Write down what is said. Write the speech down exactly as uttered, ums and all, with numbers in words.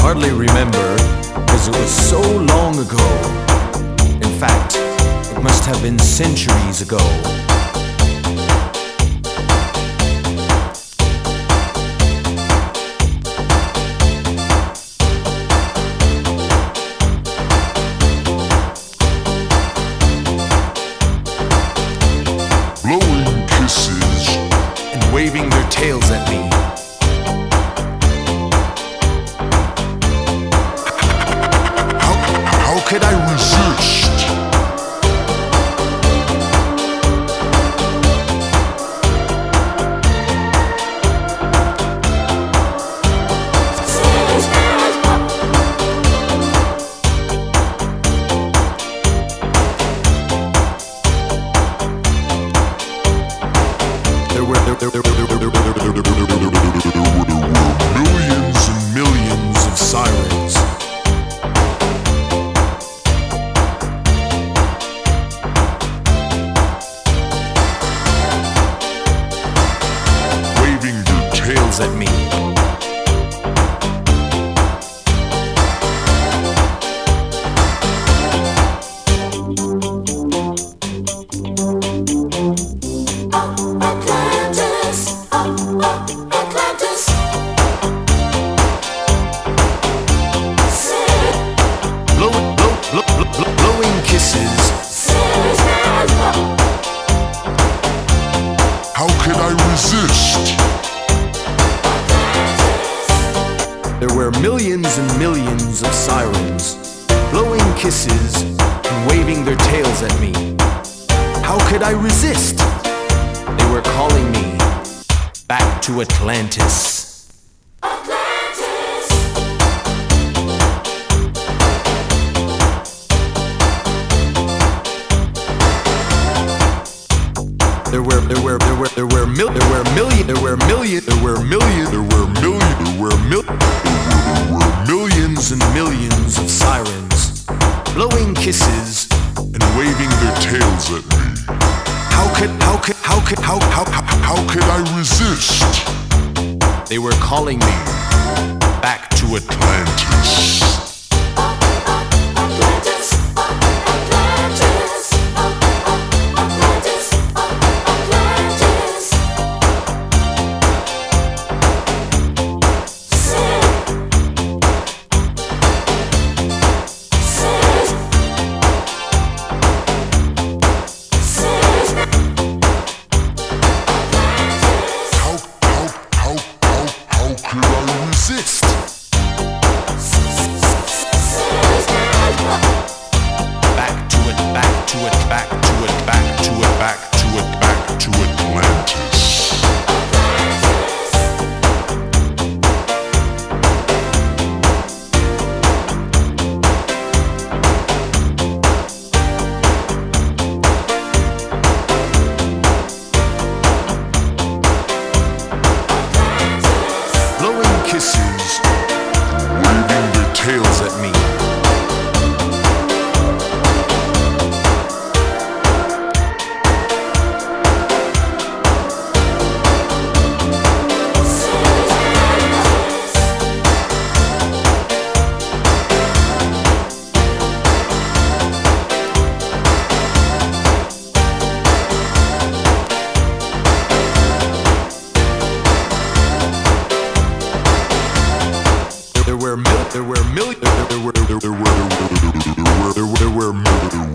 hardly remember, because it was so long ago. In fact, it must have been centuries ago. Blowing kisses and waving their tails at me. How, how could I resist? There were, there, there, there, there, there, there, there, there, there, there were millions and millions of sirens. Waving their tails at me. Blowing, blow, blow, blow, blow, blowing kisses. How could I resist? There were millions and millions of sirens, blowing kisses and waving their tails at me. How could I resist? They were calling me back to Atlantis. There were, there were, there were, there were mil, there were million, there were million, there were million, there were million, there were mil, there were millions and millions of sirens, blowing kisses And waving their tails at me. How could, how could, how could, how, how, how, How could I resist? they were calling me back to Atlantis. How, how, how, how, how could I resist? Back to it, back to it, back to it, back to it, back to it, back to Atlantis. Blowing kisses, waving their tails at me. There were mil, there were mil, there were, there were, there were, there were, there were, there were, there were, there were,